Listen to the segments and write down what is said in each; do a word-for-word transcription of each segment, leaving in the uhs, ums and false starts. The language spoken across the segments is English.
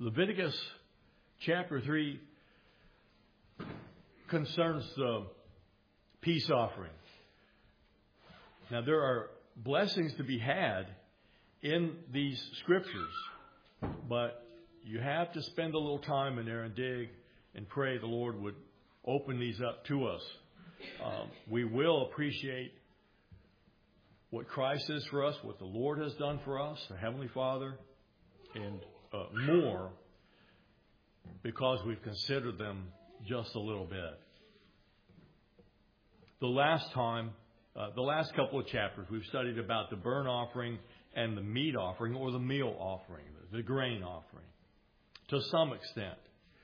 Leviticus chapter three concerns the peace offering. Now, there are blessings to be had in these scriptures, but you have to spend a little time in there and dig and pray the Lord would open these up to us. Um, we will appreciate what Christ is for us, what the Lord has done for us, the Heavenly Father, and uh, more because we've considered them just a little bit. The last time, uh, the last couple of chapters, we've studied about the burnt offering and the meat offering, or the meal offering, the grain offering, to some extent.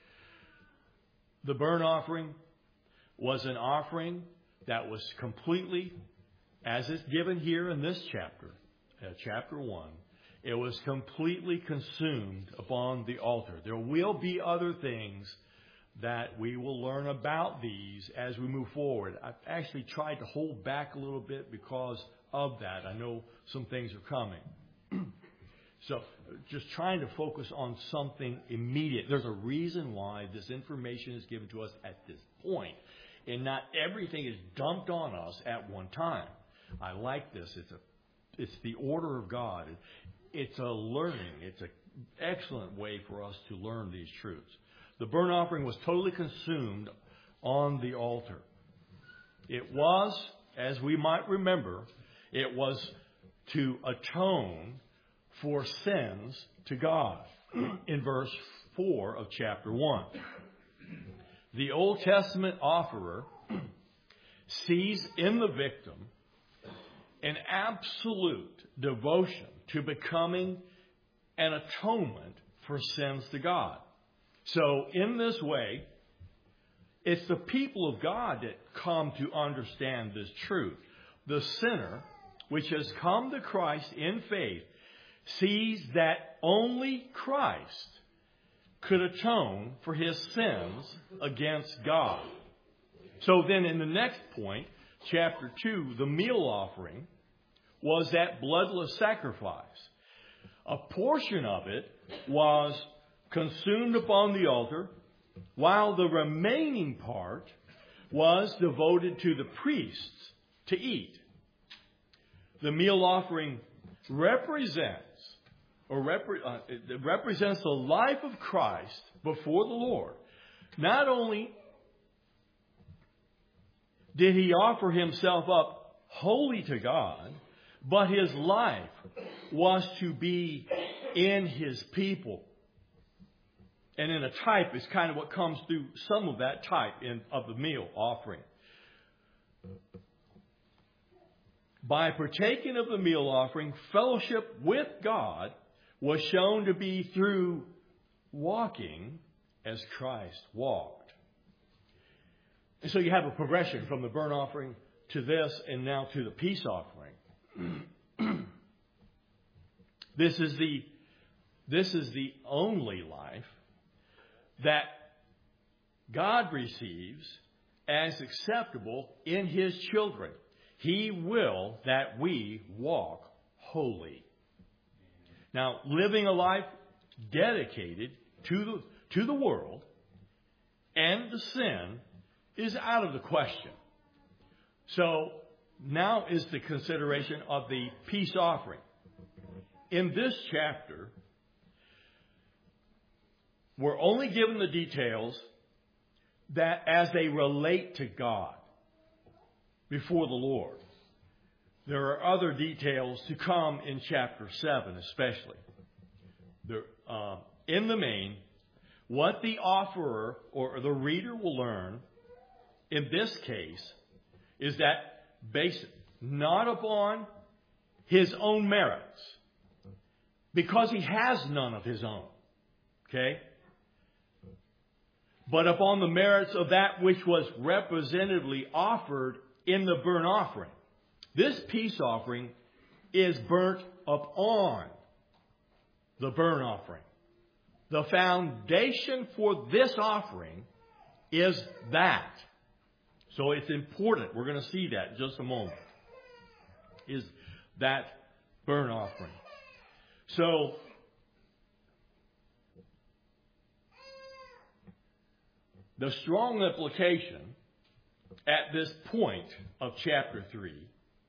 The burnt offering was an offering that was completely, as it's given here in this chapter, uh, chapter one, it was completely consumed upon the altar. There will be other things that we will learn about these as we move forward. I've actually tried to hold back a little bit because of that. I know some things are coming. So just trying to focus on something immediate. There's a reason why this information is given to us at this point, and not everything is dumped on us at one time. I like this. It's a, it's the order of God. It's a learning. It's an excellent way for us to learn these truths. The burnt offering was totally consumed on the altar. It was, as we might remember, it was to atone for sins to God in verse four of chapter one. The Old Testament offerer sees in the victim an absolute devotion to becoming an atonement for sins to God. So in this way, it's the people of God that come to understand this truth. The sinner, which has come to Christ in faith, sees that only Christ could atone for his sins against God. So then in the next point, chapter two, the meal offering was that bloodless sacrifice. A portion of it was consumed upon the altar, while the remaining part was devoted to the priests to eat. The meal offering represents or repre- uh, it represents the life of Christ before the Lord. Not only did he offer himself up wholly to God, but his life was to be in his people. And in a type is kind of what comes through some of that type in, of the meal offering. By partaking of the meal offering, fellowship with God was shown to be through walking as Christ walked. And so you have a progression from the burnt offering to this and now to the peace offering. This is the, this is the only life that God receives as acceptable in his children. He will that we walk holy. Now, living a life dedicated to the, to the world and to sin is out of the question. So now is the consideration of the peace offering. In this chapter, we're only given the details that as they relate to God before the Lord. There are other details to come in chapter seven especially. The, uh, in the main, what the offerer or the reader will learn in this case is that based not upon his own merits, because he has none of his own, okay? But upon the merits of that which was representatively offered in the burnt offering. This peace offering is burnt upon the burnt offering. The foundation for this offering is that. So it's important. We're going to see that in just a moment. Is that burnt offering. So the strong implication at this point of chapter three,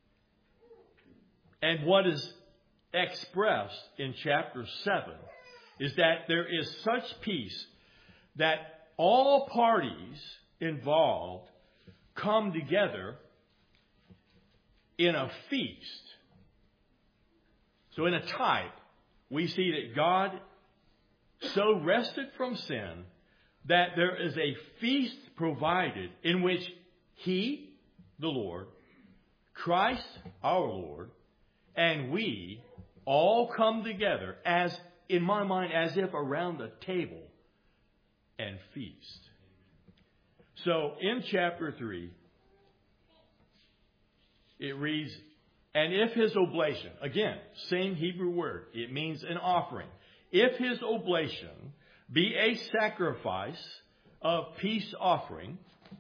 and what is expressed in chapter seven, is that there is such peace that all parties involved come together in a feast. So in a type, we see that God so rested from sin that there is a feast provided in which He, the Lord, Christ, our Lord, and we all come together as, in my mind, as if around a table and feast. So in chapter three, it reads, and if his oblation, again, same Hebrew word, it means an offering. If his oblation be a sacrifice of peace offering,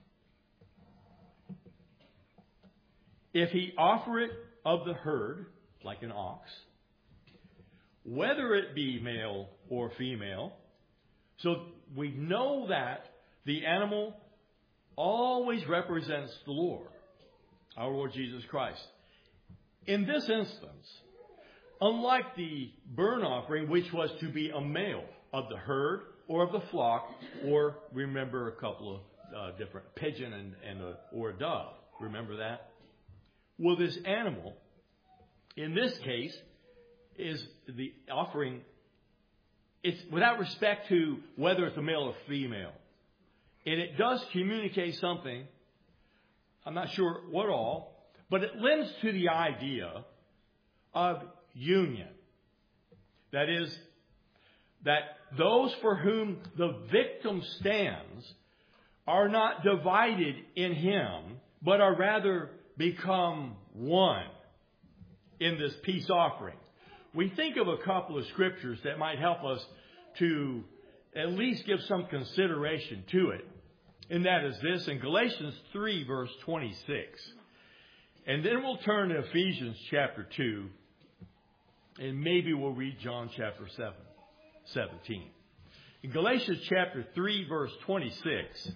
if he offer it of the herd, like an ox, whether it be male or female, so we know that the animal always represents the Lord, our Lord Jesus Christ. In this instance, unlike the burnt offering, which was to be a male of the herd or of the flock, or remember a couple of uh, different pigeon and, and a, or a dove. Remember that? Well, this animal, in this case, is the offering. It's without respect to whether it's a male or female. And it does communicate something, I'm not sure what all, but it lends to the idea of union. That is, that those for whom the victim stands are not divided in him, but are rather become one in this peace offering. We think of a couple of scriptures that might help us to at least give some consideration to it. And that is this in Galatians three, verse twenty-six. And then we'll turn to Ephesians chapter two. And maybe we'll read John chapter seven, seventeen. In Galatians chapter three, verse twenty-six.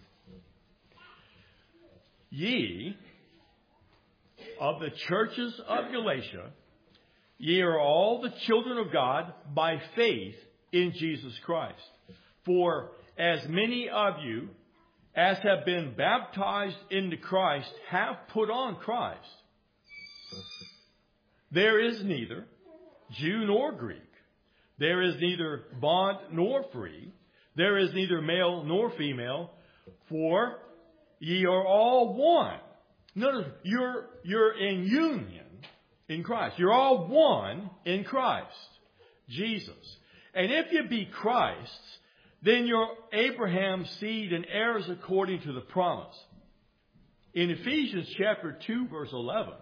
Ye of the churches of Galatia, ye are all the children of God by faith in Jesus Christ. For as many of you as have been baptized into Christ have put on Christ. There is neither Jew nor Greek. There is neither bond nor free. There is neither male nor female. For ye are all one. Notice, you're, you're in union in Christ. You're all one in Christ, Jesus. And if you be Christ's, then you're Abraham's seed and heirs according to the promise. In Ephesians chapter two, verse eleven,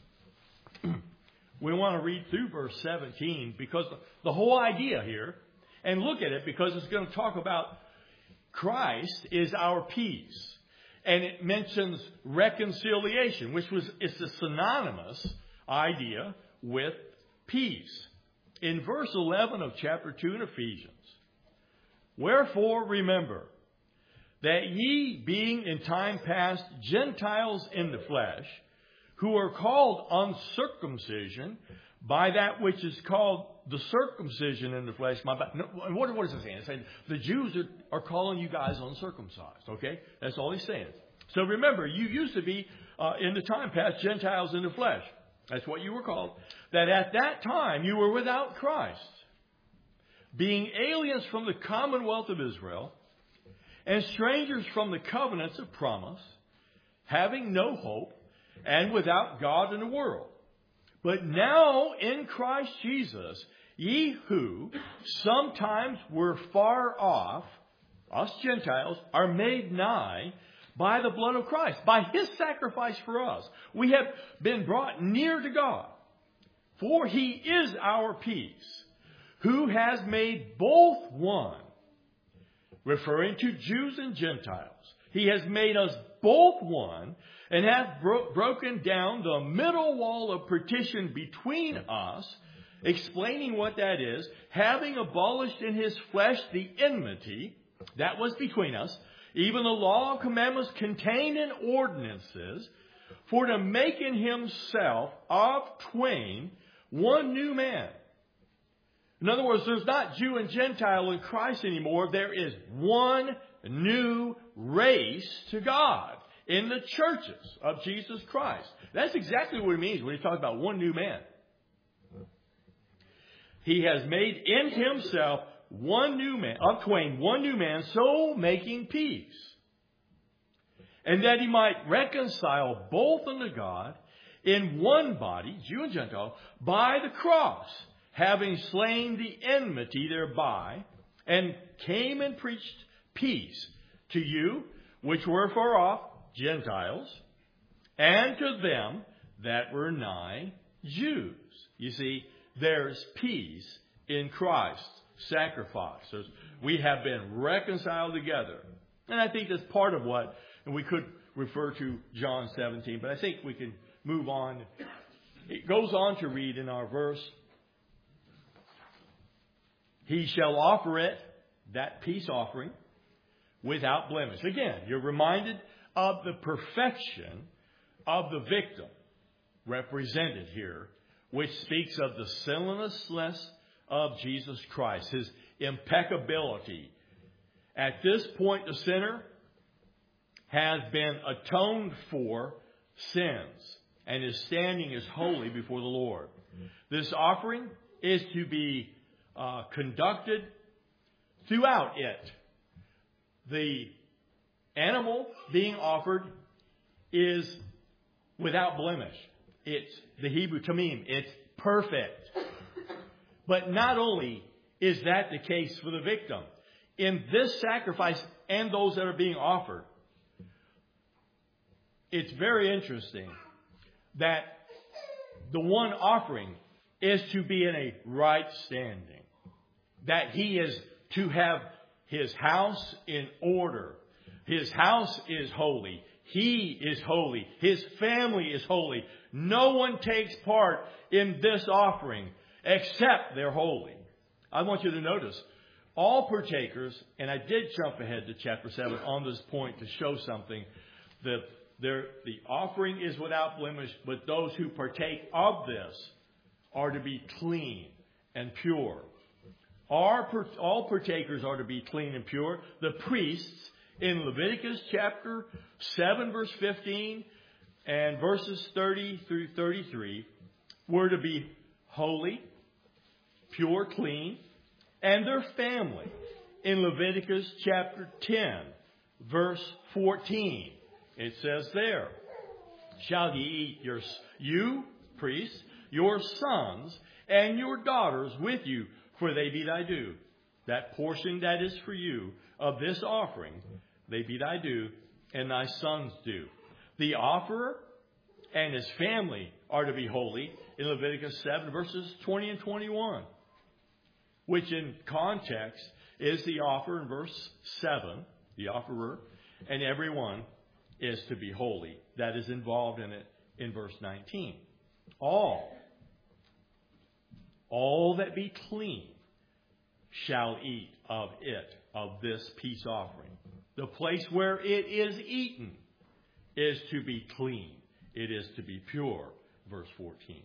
we want to read through verse seventeen because the whole idea here, and look at it because it's going to talk about Christ is our peace. And it mentions reconciliation, which was it's a synonymous idea with peace. In verse eleven of chapter two in Ephesians, wherefore remember that ye being in time past Gentiles in the flesh, who are called uncircumcision by that which is called the circumcision in the flesh. My, no, what, what is it saying? It's saying the Jews are, are calling you guys uncircumcised. Okay? That's all he's saying. So remember, you used to be uh, in the time past Gentiles in the flesh. That's what you were called. That at that time you were without Christ, being aliens from the commonwealth of Israel, and strangers from the covenants of promise, having no hope, and without God in the world. But now in Christ Jesus, ye who sometimes were far off, us Gentiles, are made nigh by the blood of Christ, by His sacrifice for us. We have been brought near to God, for He is our peace, who has made both one, referring to Jews and Gentiles. He has made us both one, and hath bro- broken down the middle wall of partition between us, explaining what that is, having abolished in His flesh the enmity that was between us, even the law of commandments contained in ordinances, for to make in himself of twain one new man. In other words, there's not Jew and Gentile in Christ anymore. There is one new race to God in the churches of Jesus Christ. That's exactly what it means when he talks about one new man. He has made in himself one new man, of twain, one new man, so making peace. And that he might reconcile both unto God in one body, Jew and Gentile, by the cross, having slain the enmity thereby, and came and preached peace to you, which were far off, Gentiles, and to them that were nigh, Jews. You see, there's peace in Christ's sacrifice. There's, we have been reconciled together. And I think that's part of what, and we could refer to John seventeen, but I think we can move on. It goes on to read in our verse, he shall offer it, that peace offering, without blemish. Again, you're reminded of the perfection of the victim represented here, which speaks of the sinlessness of Jesus Christ, his impeccability. At this point, the sinner has been atoned for sins, and his standing is holy before the Lord. This offering is to be uh, conducted throughout it. The animal being offered is without blemish. It's the Hebrew tamim. It's perfect. But not only is that the case for the victim, in this sacrifice and those that are being offered, it's very interesting that the one offering is to be in a right standing. That he is to have his house in order. His house is holy. He is holy. His family is holy. No one takes part in this offering except they're holy. I want you to notice, all partakers, and I did jump ahead to chapter seven on this point to show something, that there, the offering is without blemish, but those who partake of this are to be clean and pure. Our, all partakers are to be clean and pure. The priests in Leviticus chapter seven, verse fifteen, and verses thirty through thirty-three were to be holy, pure, clean, and their family in Leviticus chapter ten, verse fourteen. It says there, shall ye eat your, you, priests, your sons, and your daughters with you, for they be thy due. That portion that is for you of this offering, they be thy due, and thy sons due. The offerer and his family are to be holy in Leviticus seven, verses twenty and twenty-one, which in context is the offer in verse seven, the offerer, and everyone is to be holy. That is involved in it in verse nineteen. All, all that be clean shall eat of it, of this peace offering. The place where it is eaten is to be clean. It is to be pure. Verse fourteen.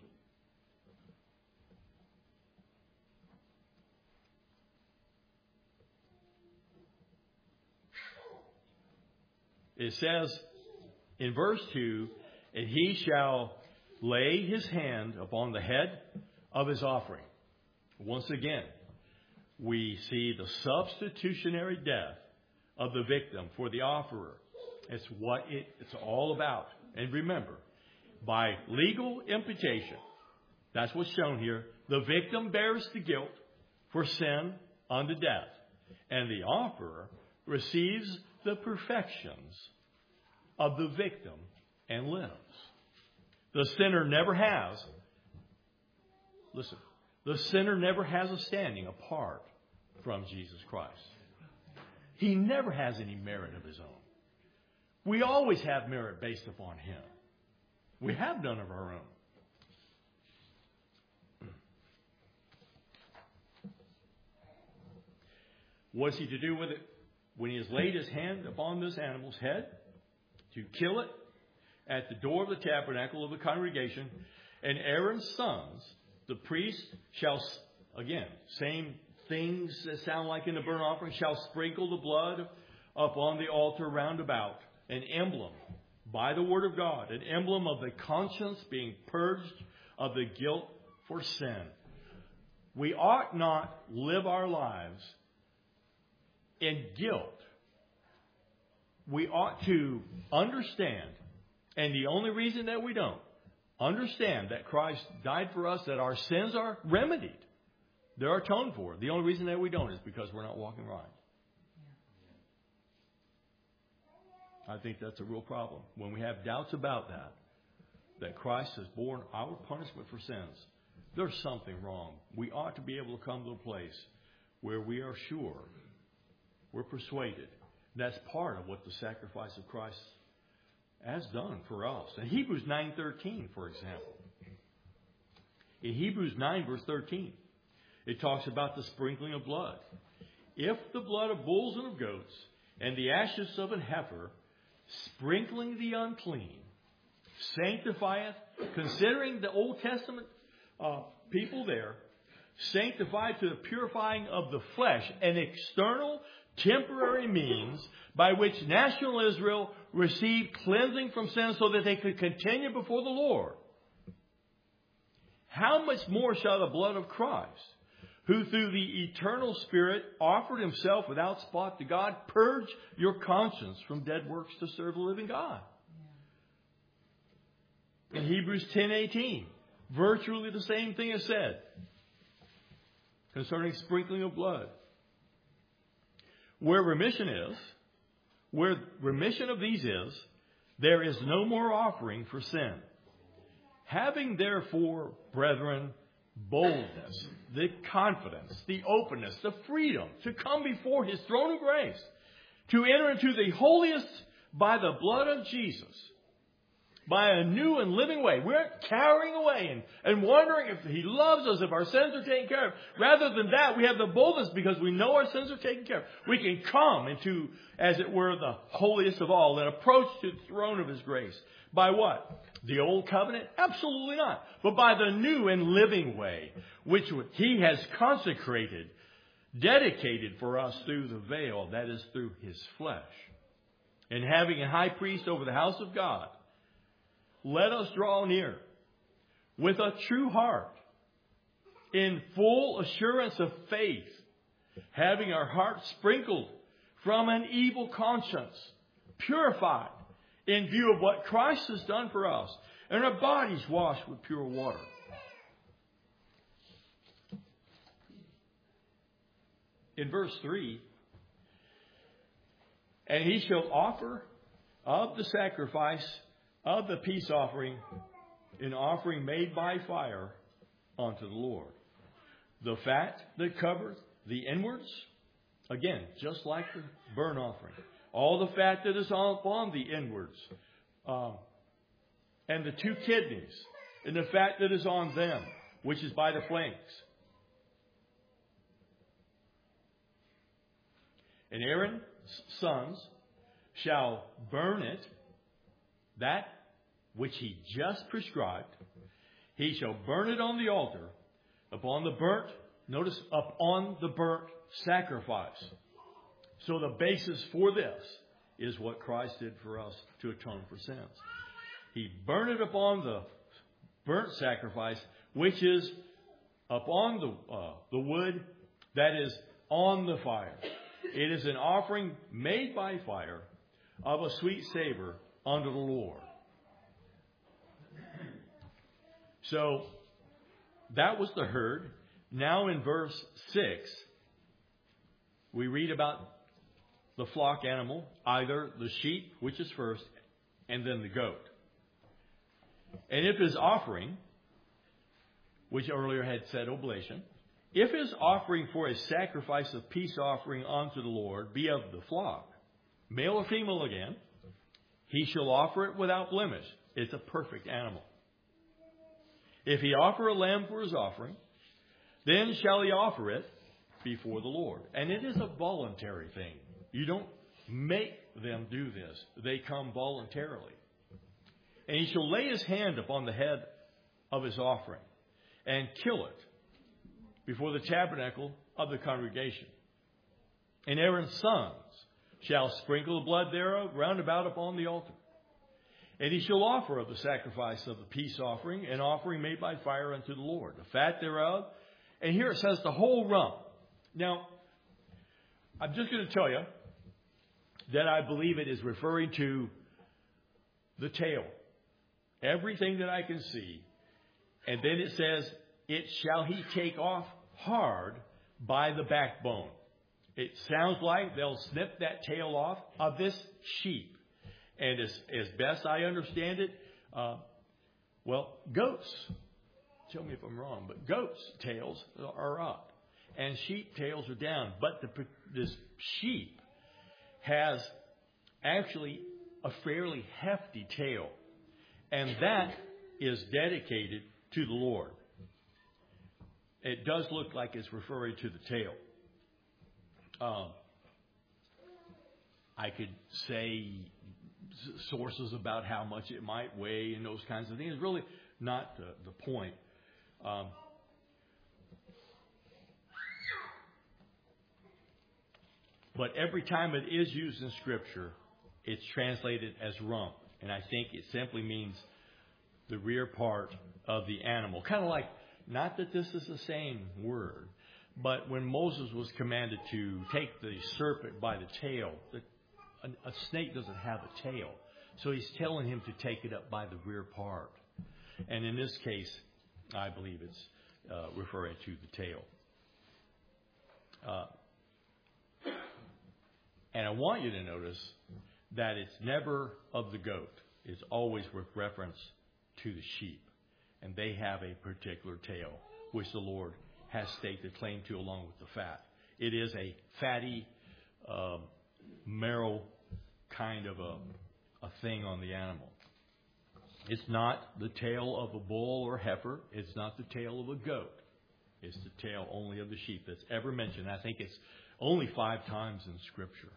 It says in verse two, and he shall lay his hand upon the head of his offering. Once again, we see the substitutionary death of the victim for the offerer. It's what it, it's all about. And remember, by legal imputation, that's what's shown here, the victim bears the guilt for sin unto death, and the offerer receives the perfections of the victim and lives. The sinner never has, listen, the sinner never has a standing apart from Jesus Christ. He never has any merit of his own. We always have merit based upon him. We have none of our own. What's he to do with it? when he has laid his hand upon this animal's head, to kill it at the door of the tabernacle of the congregation, and Aaron's sons, the priest, shall, again, same things that sound like in the burnt offering, shall sprinkle the blood upon the altar round about, an emblem by the word of God, an emblem of the conscience being purged of the guilt for sin. We ought not live our lives in guilt. We ought to understand, and the only reason that we don't, understand that Christ died for us, that our sins are remedied. They're atoned for. The only reason that we don't is because we're not walking right. I think that's a real problem. When we have doubts about that, that Christ has borne our punishment for sins, there's something wrong. We ought to be able to come to a place where we are sure, we're persuaded. That's part of what the sacrifice of Christ has done for us. In Hebrews nine thirteen, for example. In Hebrews nine, verse thirteen, it talks about the sprinkling of blood. If the blood of bulls and of goats and the ashes of an heifer, sprinkling the unclean, sanctifieth, considering the Old Testament uh, people there, sanctified to the purifying of the flesh, an external, temporary means by which national Israel received cleansing from sin so that they could continue before the Lord. How much more shall the blood of Christ, who through the eternal Spirit offered himself without spot to God, purge your conscience from dead works to serve the living God? In Hebrews ten eighteen, virtually the same thing is said concerning sprinkling of blood. Where remission is, where remission of these is, there is no more offering for sin. Having therefore, brethren, boldness, the confidence, the openness, the freedom to come before his throne of grace, to enter into the holiest by the blood of Jesus, by a new and living way. We're carrying away and, and wondering if he loves us, if our sins are taken care of. Rather than that, we have the boldness because we know our sins are taken care of. We can come into, as it were, the holiest of all and approach to the throne of his grace. By what? The old covenant? Absolutely not. But by the new and living way, which he has consecrated, dedicated for us through the veil, that is through his flesh. And having a high priest over the house of God, let us draw near with a true heart, in full assurance of faith, having our hearts sprinkled from an evil conscience, purified in view of what Christ has done for us, and our bodies washed with pure water. In verse three, and he shall offer of the sacrifice of the peace offering, an offering made by fire unto the Lord. The fat that covereth the inwards, again, just like the burnt offering. All the fat that is upon the inwards, um, and the two kidneys, and the fat that is on them, which is by the flanks. And Aaron's sons shall burn it, that which he just prescribed. He shall burn it on the altar, upon the burnt, notice, upon the burnt sacrifice. So the basis for this is what Christ did for us to atone for sins. He burned it upon the burnt sacrifice, which is upon the uh, the wood that is on the fire. It is an offering made by fire of a sweet savor unto the Lord. So that was the herd. Now in verse six, we read about the flock animal, either the sheep, which is first, and then the goat. And if his offering, which earlier had said oblation, if his offering for a sacrifice of peace offering unto the Lord be of the flock, male or female again, he shall offer it without blemish. It's a perfect animal. If he offer a lamb for his offering, then shall he offer it before the Lord. And it is a voluntary thing. You don't make them do this. They come voluntarily. And he shall lay his hand upon the head of his offering and kill it before the tabernacle of the congregation. And Aaron's sons shall sprinkle the blood thereof round about upon the altar. And he shall offer of the sacrifice of the peace offering, an offering made by fire unto the Lord, the fat thereof. And here it says the whole rump. Now, I'm just going to tell you that I believe it is referring to the tail. Everything that I can see. And then it says, it shall he take off hard by the backbone. It sounds like they'll snip that tail off of this sheep. And as, as best I understand it, uh, well, goats, tell me if I'm wrong, but goats' tails are up and sheep tails are down. But the, this sheep has actually a fairly hefty tail. And that is dedicated to the Lord. It does look like it's referring to the tail. Um, I could say sources about how much it might weigh and those kinds of things. It's really not the, the point. Um, but every time it is used in Scripture, it's translated as rump. And I think it simply means the rear part of the animal. Kind of like, not that this is the same word, but when Moses was commanded to take the serpent by the tail, the A, a snake doesn't have a tail. So he's telling him to take it up by the rear part. And in this case, I believe it's uh, referring to the tail. Uh, and I want you to notice that it's never of the goat. It's always with reference to the sheep. And they have a particular tail, which the Lord has staked a claim to along with the fat. It is a fatty um, marrow kind of a, a thing on the animal. It's not the tail of a bull or heifer. It's not the tail of a goat. It's the tail only of the sheep that's ever mentioned. I think it's only five times in Scripture.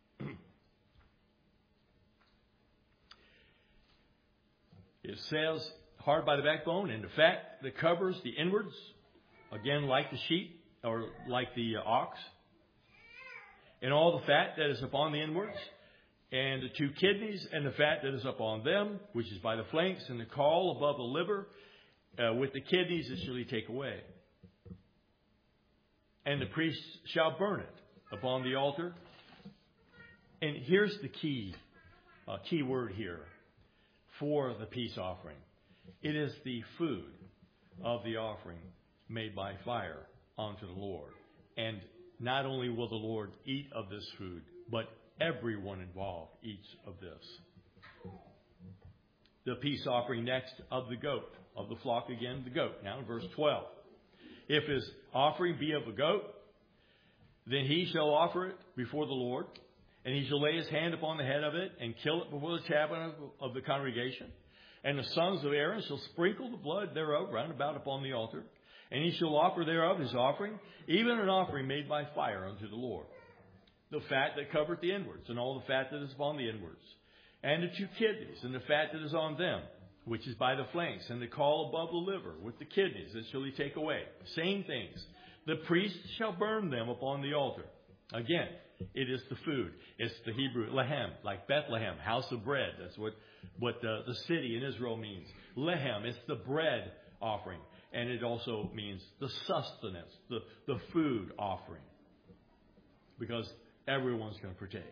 It says, hard by the backbone, and the fat that covers the inwards, again like the sheep or like the uh, ox, and all the fat that is upon the inwards, and the two kidneys and the fat that is upon them, which is by the flanks, and the caul above the liver, uh, with the kidneys it shall he take away. And the priest shall burn it upon the altar. And here's the key, uh, key word here for the peace offering. It is the food of the offering made by fire unto the Lord. And not only will the Lord eat of this food, but everyone involved eats of this. The peace offering next of the goat, of the flock again, the goat. Now in verse twelve. If his offering be of a goat, then he shall offer it before the Lord, and he shall lay his hand upon the head of it, and kill it before the tabernacle of the congregation. And the sons of Aaron shall sprinkle the blood thereof round about upon the altar. And he shall offer thereof his offering, even an offering made by fire unto the Lord. The fat that covereth the inwards, and all the fat that is upon the inwards. And the two kidneys, and the fat that is on them, which is by the flanks, and the caul above the liver, with the kidneys, that shall he take away. Same things. The priest shall burn them upon the altar. Again, it is the food. It's the Hebrew lehem, like Bethlehem, house of bread. That's what, what the, the city in Israel means. Lehem, it's the bread offering. And it also means the sustenance, the, the food offering. Because everyone's going to partake.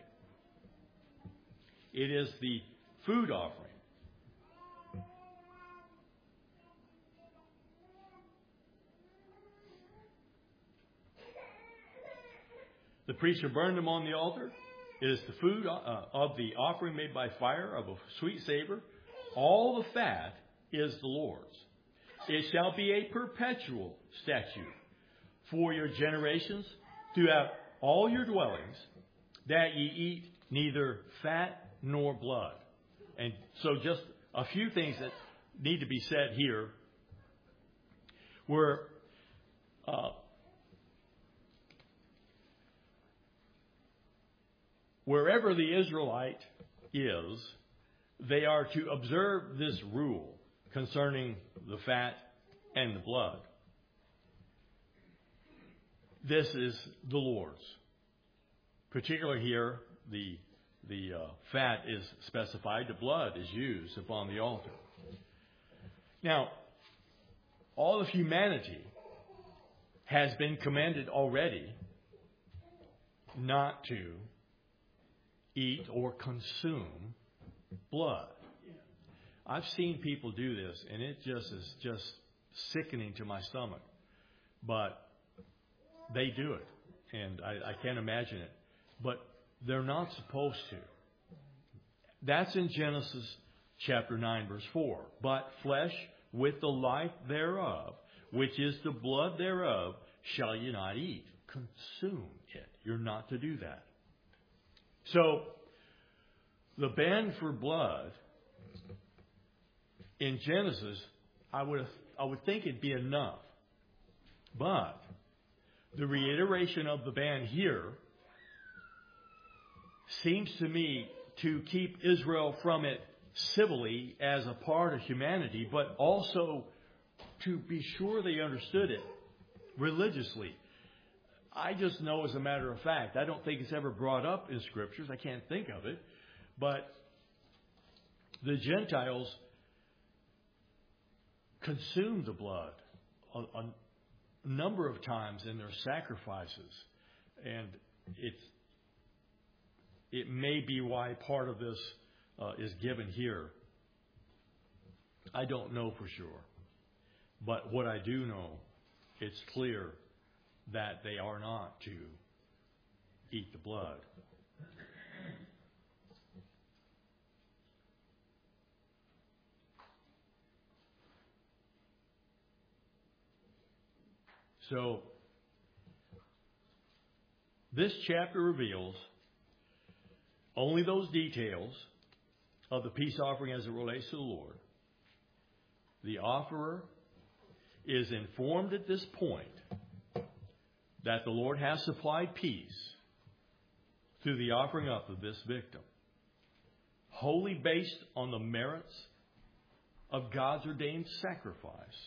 It is the food offering. The priest shall burn them on the altar. It is the food uh, of the offering made by fire of a sweet savor. All the fat is the Lord's. It shall be a perpetual statute for your generations throughout all your dwellings, that ye eat neither fat nor blood. And so just a few things that need to be said here were uh, wherever the Israelite is, they are to observe this rule concerning the fat and the blood. This is the Lord's. Particularly here, the the uh, fat is specified. The blood is used upon the altar. Now, all of humanity has been commanded already not to eat or consume blood. I've seen people do this, and it just is just sickening to my stomach. But they do it, and I, I can't imagine it. But they're not supposed to. That's in Genesis chapter nine, verse four. But flesh with the life thereof, which is the blood thereof, shall you not eat. Consume it. You're not to do that. So, the ban for blood in Genesis, I would I would think it'd be enough. But the reiteration of the ban here seems to me to keep Israel from it civilly as a part of humanity, but also to be sure they understood it religiously. I just know as a matter of fact, I don't think it's ever brought up in Scriptures. I can't think of it. But the Gentiles consumed the blood a, a number of times in their sacrifices. And it's It may be why part of this uh, is given here. I don't know for sure. But what I do know, it's clear that they are not to eat the blood. So, this chapter reveals only those details of the peace offering as it relates to the Lord. The offerer is informed at this point that the Lord has supplied peace through the offering up of this victim, wholly based on the merits of God's ordained sacrifice.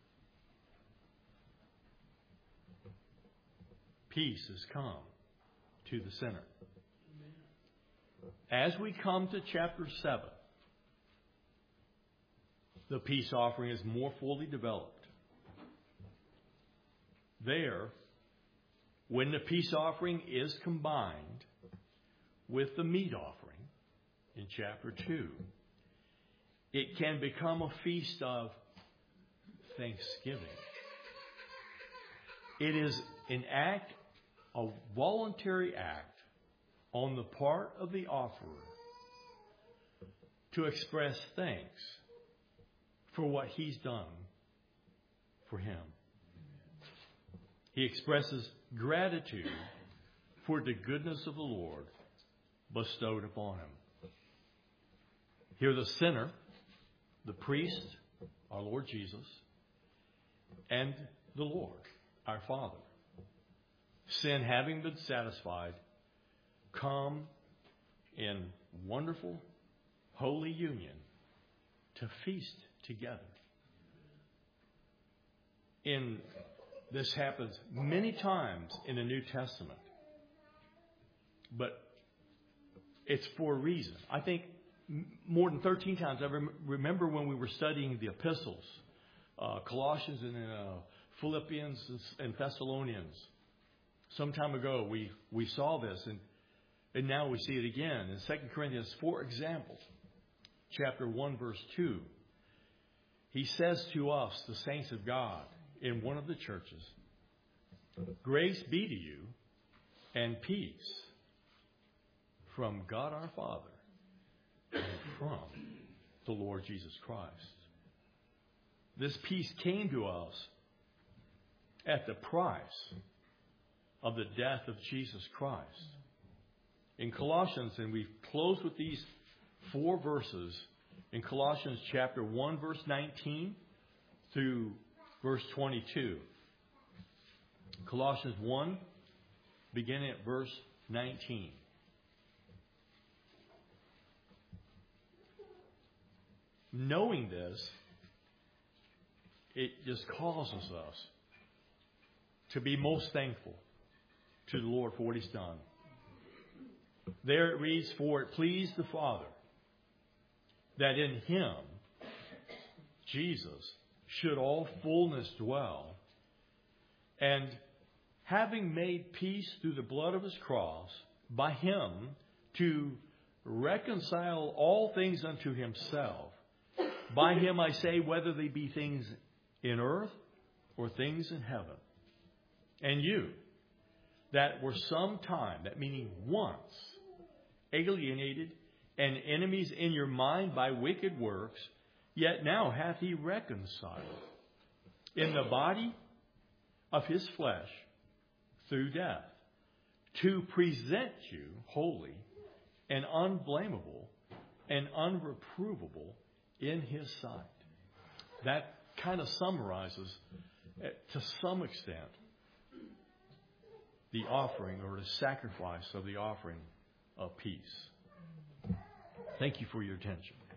Peace has come to the sinner. As we come to chapter seven, the peace offering is more fully developed. There, when the peace offering is combined with the meat offering in chapter two, it can become a feast of thanksgiving. It is an act, a voluntary act, on the part of the offerer to express thanks for what he's done for him. He expresses gratitude for the goodness of the Lord bestowed upon him. Here the sinner, the priest, our Lord Jesus, and the Lord, our Father, sin having been satisfied, come in wonderful, holy union to feast together. In this happens many times in the New Testament, but it's for a reason. I think more than thirteen times. I rem- remember when we were studying the epistles, uh, Colossians and uh, Philippians and Thessalonians. Some time ago, we, we saw this, and And now we see it again in Second Corinthians, for example, chapter one, verse two. He says to us, the saints of God, in one of the churches, grace be to you and peace from God our Father and from the Lord Jesus Christ. This peace came to us at the price of the death of Jesus Christ. In Colossians, and we close with these four verses, in Colossians chapter one, verse nineteen through verse twenty-two. Colossians one, beginning at verse nineteen. knowing this, it just causes us to be most thankful to the Lord for what He's done. There it reads, for it pleased the Father that in Him, Jesus, should all fullness dwell, and having made peace through the blood of His cross, by Him to reconcile all things unto Himself. By Him I say, whether they be things in earth or things in heaven. And you, that were some time, that meaning once, alienated and enemies in your mind by wicked works, yet now hath He reconciled in the body of His flesh through death, to present you holy and unblameable and unreprovable in His sight. That kind of summarizes, to some extent, the offering or the sacrifice of the offering of peace. Thank you for your attention.